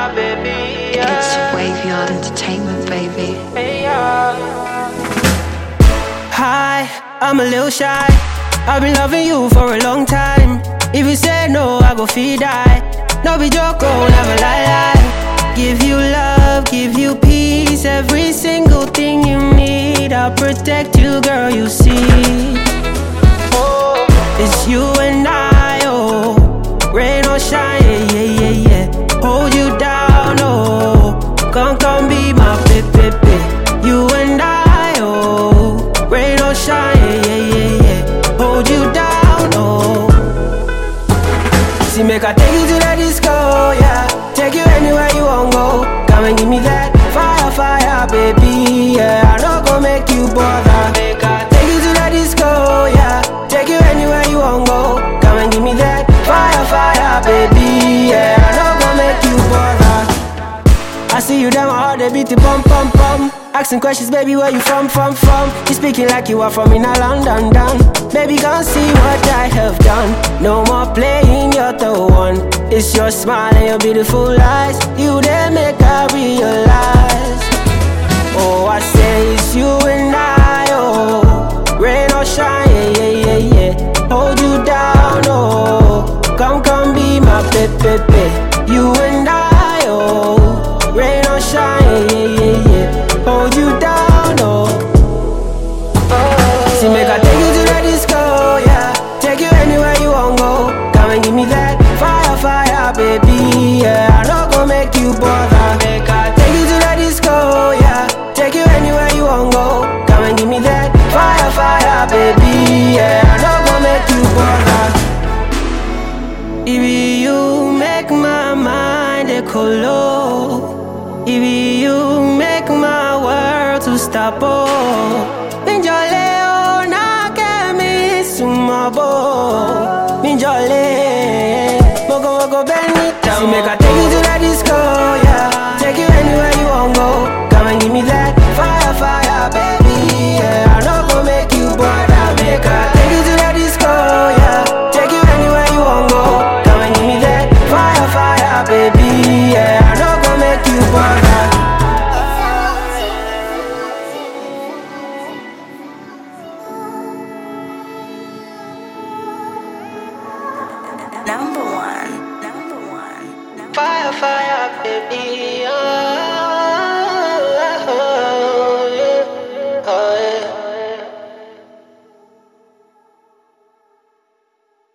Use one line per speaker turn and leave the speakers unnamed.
fire, baby. Yeah.
It's Waveyard Entertainment, baby.
Hey, yeah.
Hi, I'm a little shy. I've been loving you for a long time. If you say no, I go feel die. No be joke, oh, never lie. Give you love, give you peace. Every single thing you need, I'll protect you, girl, you see. Oh, it's you and I, oh. Rain or shine, yeah, yeah, yeah, yeah. Hold you down, oh. Come be my baby. You and I, oh. Rain or shine, yeah, yeah, yeah. Hold you down, oh. See, make I take you to the disco, yeah. Take you anywhere you want go. Come and give me that fire, fire, baby, yeah. I don't go make you bother. Make I take you to the disco, yeah. Take you anywhere you want go. Come and give me that fire, fire, baby, yeah. I don't go make you bother. I see you down my heart, they beat the bum, bum, bum. Asking questions, baby, where you from? You speaking like you are from in a London, down. Baby, come see what I have done. No more playing, you're the one. It's your smile and your beautiful eyes. You there make I realize. Oh, I say it's you and I, oh. Rain or shine, yeah, yeah, yeah, yeah. Hold you down, oh. Come be my baby. You and I, oh. Rain or shine, yeah, yeah, yeah. Hold you down, oh. See, make I take you to the disco, yeah. Take you anywhere you want go. Come and give me that fire, fire, baby, yeah. I don't go make you bother. Make I take you to the disco, yeah. Take you anywhere you want go. Come and give me that fire, fire, baby, yeah. I don't go make you bother. If you make my mind a color. If you make my world to stop, oh. Minjole, oh, na kemi sumabo. Minjole, mogo benita. See, make I take you to the disco, yeah. Take you anywhere you want go. Come and give me that fire, fire, baby, yeah. I don't go make you bother. Make I take you to the disco, yeah. Take you anywhere you want go. Come and give me that fire, fire, baby, yeah. I don't go make you bother.
Number one.
Fire, fire, baby.